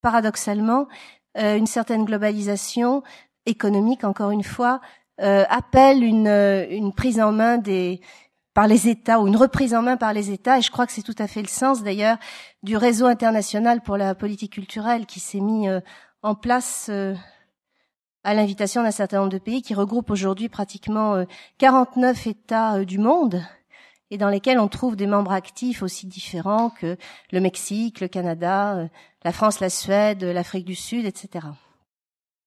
paradoxalement, une certaine globalisation économique, encore une fois, appelle une prise en main par les États, ou une reprise en main par les États, et je crois que c'est tout à fait le sens d'ailleurs du réseau international pour la politique culturelle qui s'est mis en place à l'invitation d'un certain nombre de pays, qui regroupe aujourd'hui pratiquement 49 États du monde, et dans lesquels on trouve des membres actifs aussi différents que le Mexique, le Canada, la France, la Suède, l'Afrique du Sud, etc.